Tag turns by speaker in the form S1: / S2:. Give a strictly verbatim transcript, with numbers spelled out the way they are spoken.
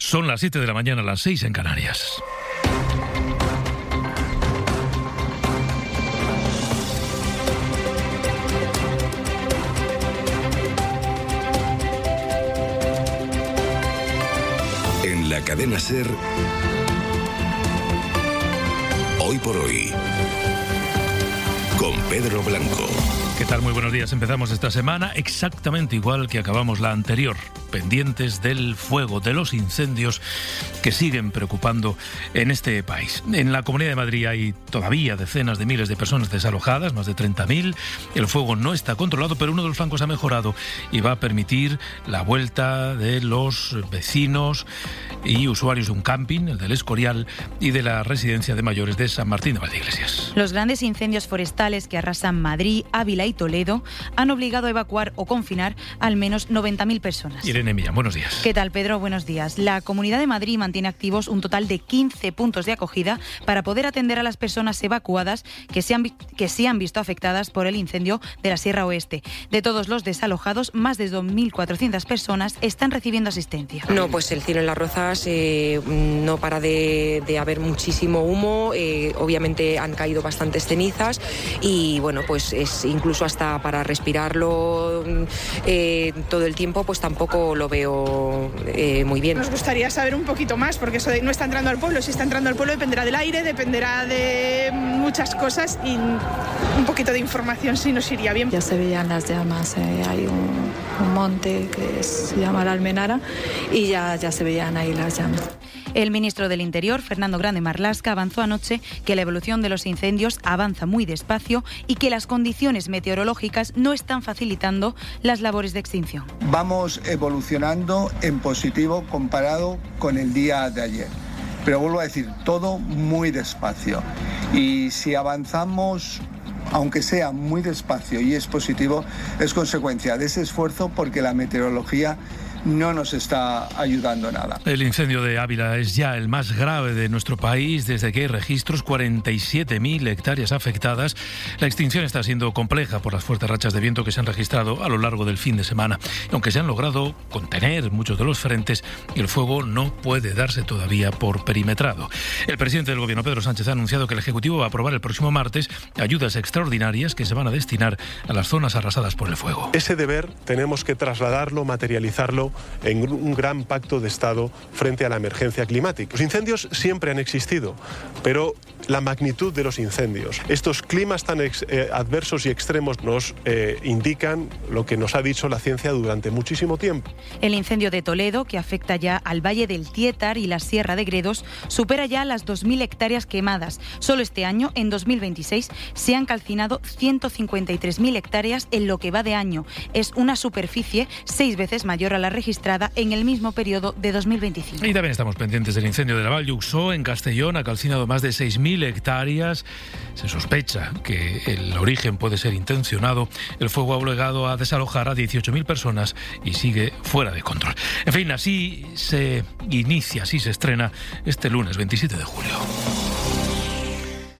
S1: Son las siete de la mañana, las seis en Canarias.
S2: En la cadena SER, Hoy por Hoy, con Pedro Blanco.
S1: ¿Qué tal? Muy buenos días. Empezamos esta semana exactamente igual que acabamos la anterior, pendientes del fuego, de los incendios que siguen preocupando en este país. En la Comunidad de Madrid hay todavía decenas de miles de personas desalojadas, más de treinta mil. El fuego no está controlado, pero uno de los flancos ha mejorado y va a permitir la vuelta de los vecinos y usuarios de un camping, el del Escorial, y de la residencia de mayores de San Martín de Valdeiglesias.
S3: Los grandes incendios forestales que arrasan Madrid, Ávila y Toledo han obligado a evacuar o confinar al menos noventa mil personas.
S1: Irene Millán, buenos días.
S3: ¿Qué tal, Pedro? Buenos días. La Comunidad de Madrid mantiene activos un total de quince puntos de acogida para poder atender a las personas evacuadas que se han, que se han visto afectadas por el incendio de la Sierra Oeste. De todos los desalojados, más de dos mil cuatrocientas personas están recibiendo asistencia.
S4: No, pues el cielo en Las Rozas eh, no para de, de haber muchísimo humo, eh, obviamente han caído bastantes cenizas y bueno, pues es incluso hasta para respirarlo eh, todo el tiempo, pues tampoco lo veo eh, muy bien.
S5: Nos gustaría saber un poquito más, porque eso de no está entrando al pueblo, si está entrando al pueblo dependerá del aire, dependerá de muchas cosas y un poquito de información sí nos iría bien.
S6: Ya se veían las llamas, eh, hay un, un monte que se llama la Almenara y ya, ya se veían ahí las llamas.
S3: El ministro del Interior, Fernando Grande Marlaska, avanzó anoche que la evolución de los incendios avanza muy despacio y que las condiciones meteorológicas no están facilitando las labores de extinción.
S7: Vamos evolucionando en positivo comparado con el día de ayer. Pero vuelvo a decir, todo muy despacio. Y si avanzamos, aunque sea muy despacio y es positivo, es consecuencia de ese esfuerzo porque la meteorología no nos está ayudando nada.
S1: El incendio de Ávila es ya el más grave de nuestro país desde que hay registros, cuarenta y siete mil hectáreas afectadas. La extinción está siendo compleja por las fuertes rachas de viento que se han registrado a lo largo del fin de semana. Aunque se han logrado contener muchos de los frentes, el fuego no puede darse todavía por perimetrado. El presidente del Gobierno, Pedro Sánchez, ha anunciado que el Ejecutivo va a aprobar el próximo martes ayudas extraordinarias que se van a destinar a las zonas arrasadas por el fuego.
S8: Ese deber tenemos que trasladarlo, materializarlo en un gran pacto de Estado frente a la emergencia climática. Los incendios siempre han existido, pero la magnitud de los incendios, estos climas tan ex, eh, adversos y extremos nos eh, indican lo que nos ha dicho la ciencia durante muchísimo tiempo.
S3: El incendio de Toledo, que afecta ya al Valle del Tietar y la Sierra de Gredos, supera ya las dos mil hectáreas quemadas. Solo este año, en dos mil veintiséis, se han calcinado ciento cincuenta y tres mil hectáreas en lo que va de año. Es una superficie seis veces mayor a la registrada en el mismo periodo de dos mil veinticinco.
S1: Y también estamos pendientes del incendio de la Vall d'Uixó en Castellón. Ha calcinado más de seis mil hectáreas. Se sospecha que el origen puede ser intencionado. El fuego ha obligado a desalojar a dieciocho mil personas y sigue fuera de control. En fin, así se inicia, así se estrena este lunes veintisiete de julio.